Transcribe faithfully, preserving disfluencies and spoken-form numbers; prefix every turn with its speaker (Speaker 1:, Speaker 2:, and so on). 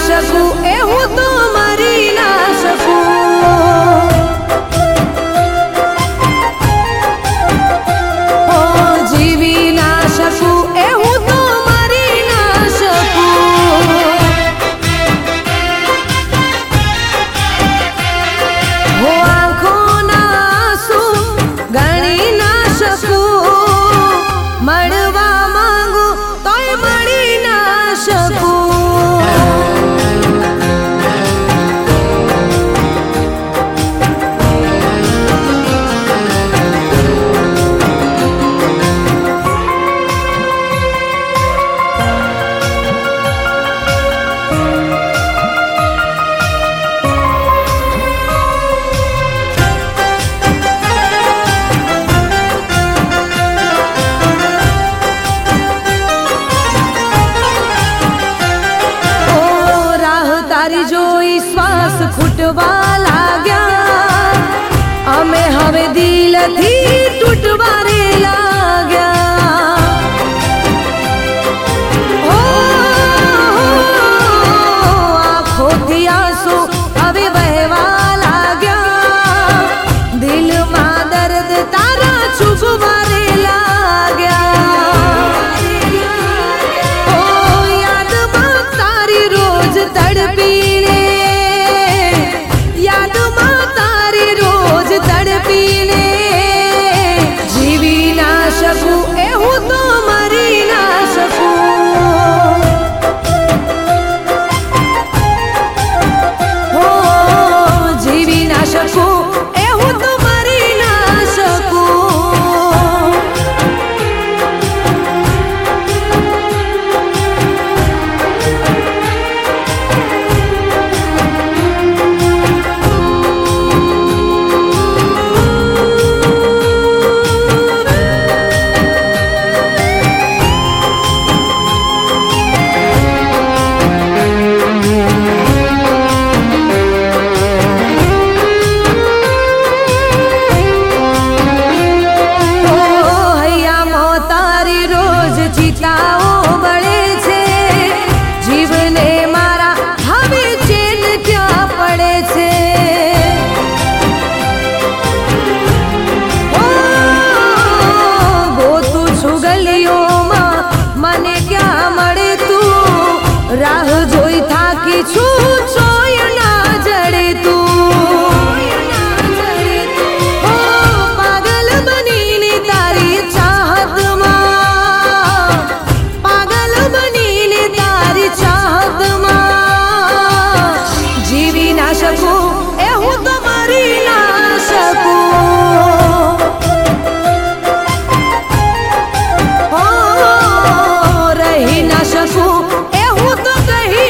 Speaker 1: શકું એ હું તો મરી ના શકું. ઓ જીવી ના શકું એ હું તો મરી ના શકું. હો આંખોના આંસુ ગણી ના શકું. મળવા માંગુ તોય મળી ના શકું. તારી જોઈ શ્વાસ ખૂટવા લાગ્યા. અમે હવે દિલથી તૂટવા રે લાગ્યા. ઓ આંખોથી આંસુ હવે વહેવા લાગ્યા. દિલમાં દર્દ તારા છુપવા રે લાગ્યા. ઓ યાદમાં તારી રોજ તડપી એ હું તો મરી ના શકું. હો જીવી ના શકું એ હું તો મરી ના શકું. ચિતાઓ બળે છે જીવને મારા હવે ચેન ક્યાં પડે છે. ઓ ગોતું છું ગલીઓમાં મને ક્યાં મળે તું. રાહ જોઈ થાકી છું ચોય ના જડે તું. ઓ પાગલ બનીને તારી ચાહતમાં જીવી ના શકું એ હું તો મરી ના શકું. ઓ રહી ના શકું એ હું તો કહી